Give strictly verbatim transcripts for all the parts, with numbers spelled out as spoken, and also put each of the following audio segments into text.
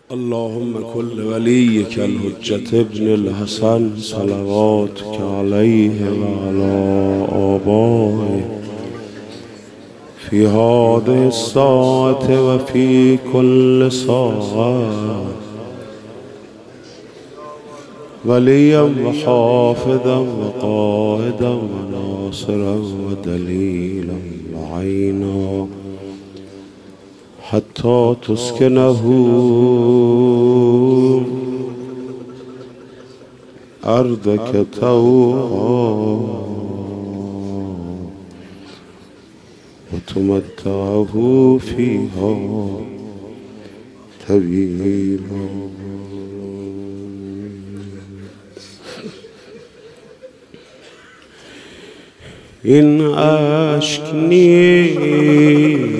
اللهم كل وليك الحجة ابن الحسن صلواتك عليه وعلى آبائه في هذه الساعة وفي كل ساعة وليا وحافظا وقائدا وناصرا ودليلا وعينا حتى تسكنه أرضك طوعا وتمتعه فيها طويلا. إن أشكني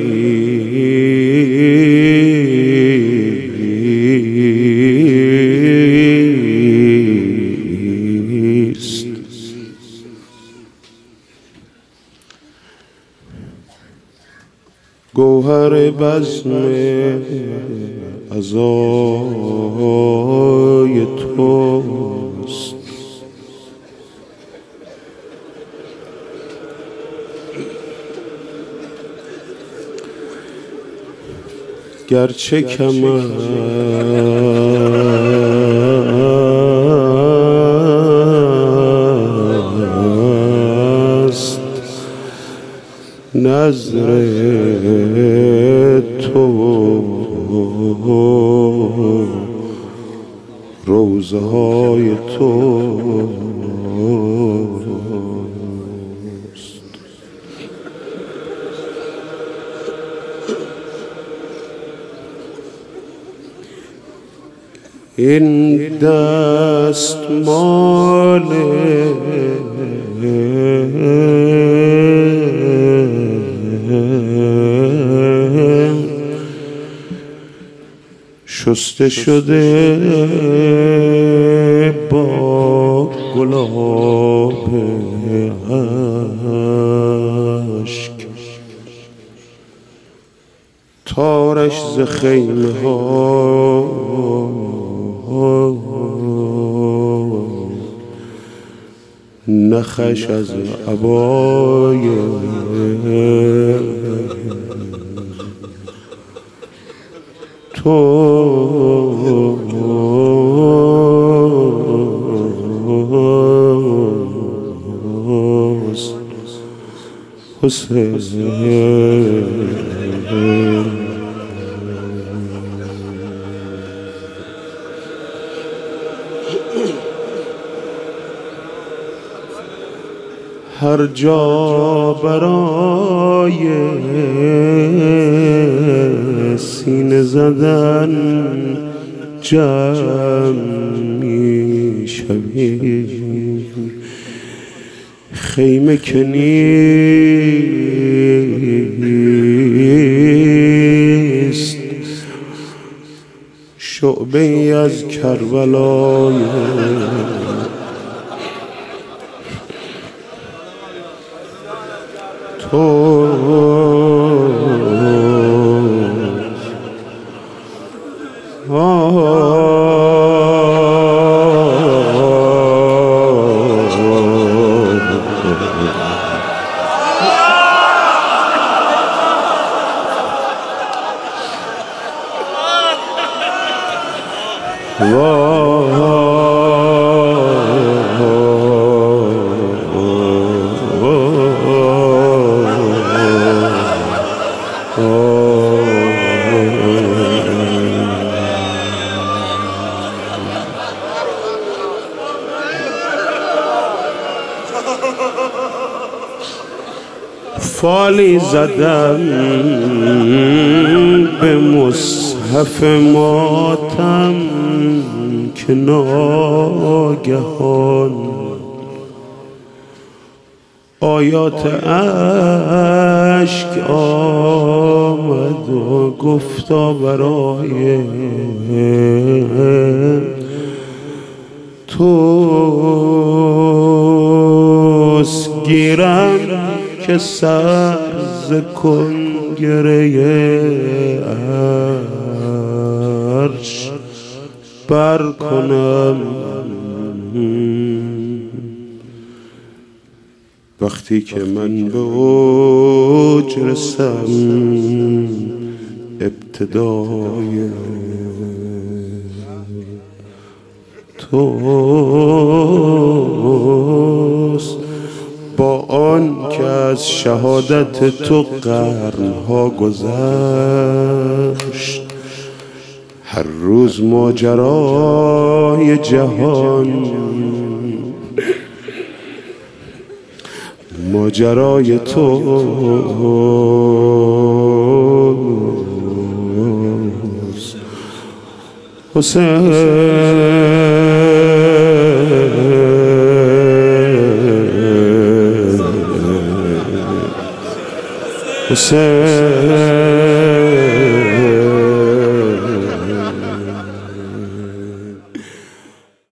گوهر بزم عزای توست، گرچه کم است نظر تو روزه های توست. این دستمال شسته شده با گلاب اشک، تارش ز خیمه ها نخش از عبای توست حسین. هر جا برای سینه زدن جمع می شوی، خیمه که نیست شعبه ای از کربلای تو. فالی زدم به مصحف ماتم که ناگهان آیات اشک آمد و گفتا برای توست گیرم که سر ز کنگره عرش بر کنم. وقتی که من به اوج رسم ابتدای توست، با آن که از شهادت تو قرنها گذشت. هر روز ماجرای جهان ماجرای توست. حسین حسین